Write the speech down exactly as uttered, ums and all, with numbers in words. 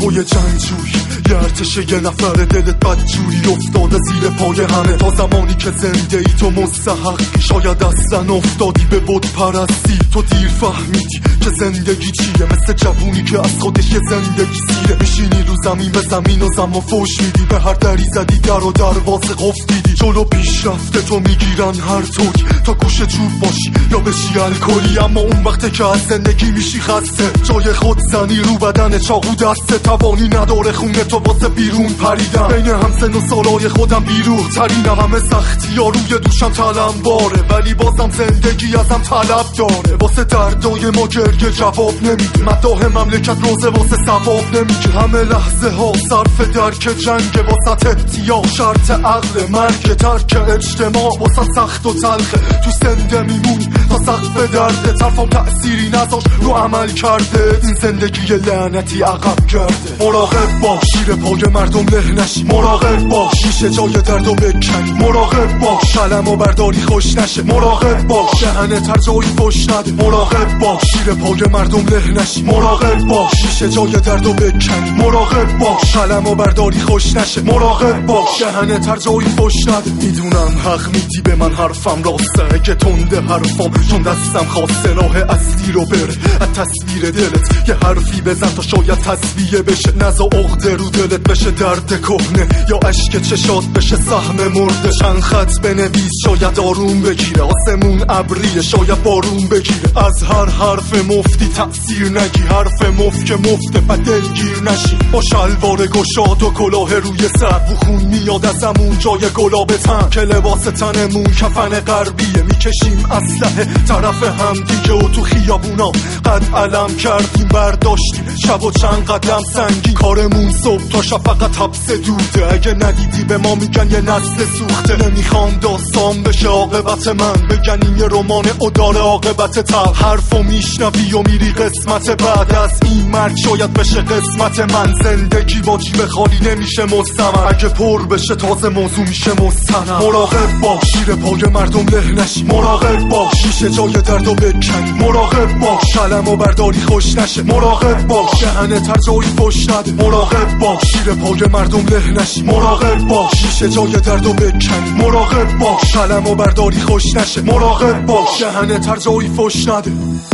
توی جنگجوی یه ارتش یه نفر دلت بدجوری افتاده زیر پای همه. تا زمانی که زنده ای تو مستحقی، شاید اصلا افتادی به بت پرستی. تو دیر فهمیدی که زندگی چیه، مثل جوونی که از خودش یه زندگی سیره. میشینی رو زمین به زمین و زمان فوش میدی، به هر دری زدی در و دروازه قفل دیدی. جلو پیشرفته تو میگیرن هر طوری تا گوش چوب باشی یا بشی الکلی. اما اون وقته که از زندگی میشی خسته، جای خود زنی رو بدن چاقو دسته. توانی نداره خونه تو واسه بیرون پریدن، بین همسن و سالای خودم بیروح ترینم. همه سختی ها روی دوشم تلم باره، ولی بازم زندگی ازم طلب داره. واسه دردای ما گریه جواب نمیده، مداح مملکت روزه واسه ثواب نمیگه. همه لحظه ها صرف درک جنگ، واسه احتیاج شرط عقل مرگ. ترک اجتماع واسه سخت و تلخه، تو زنده میمونی تا سقف درده. طرفم تأثیری نذاش رو عمل کرده، این زندگی لعنتی عقب کرده. مراقب باش شیر پای مردم له نشی، مراقب باش شیشه جای دردو بکنی، مراقب باش قلمو برداری خوش نشه، مراقب باش دهنه تر جایی فش نده، مراقب باش شیر پای مردم له نشی، مراقب باش شیشه جای دردو بکنی، مراقب باش قلمو برداری خوش نشه، مراقب باش دهنه تر جایی فش نده. میدونم حق میدی به من حرفم راسته، که تنده حرفام چون دستم خواسته راه اصلی رو بره. از تصویر دلت یه حرفی بزن تا شاید تصویه بشه، نزا عقده رو دلت بشه درد کهنه، یا اشک چشات بشه سهم مرده. چند خط بنویس شاید آروم بگیره، آسمون ابریه شاید بارون بگیره. از هر حرف مفتی تأثیر نگی، حرف مفت که مفته و دلگیر نشی. با شلوار گشاد و کلاه روی سر، و خون میاد ازمون جای گلاب تن، که لباس تنمون کفن غربیه. میکشیم اسلحه طرف هم دیگه و تو خیابونا قد علم کردیم برداشتیم شب و چند قدم سنگین. کارمون صبح تا شب فقط حبس دوده، اگه ندیدی به ما میگن یه نسل سوخته. نمیخوام داستان بشه عاقبت من، بگن این یه رمان و داره عاقبت تر. حرفو میشنوی و میری قسمت بعد از این مرگ شاید بشه قسمت من. زندگی با جیب خالی نمیشه مستمر، اگه پر بشه تازه موضوع میشه مستند. مراقب باش شیر پای مردم له نشی، مراقب باش شیشه جای دردو بکنی، مراقب باش قلمو برداری خوش نشه، مراقب باش دهنه تر جایی فش نده، مراقب باش شیر پای مردم له نشی، مراقب باش شیشه جای دردو بکنی، مراقب باش قلمو برداری خوش نشه، مراقب باش دهنه تر جایی فش نده.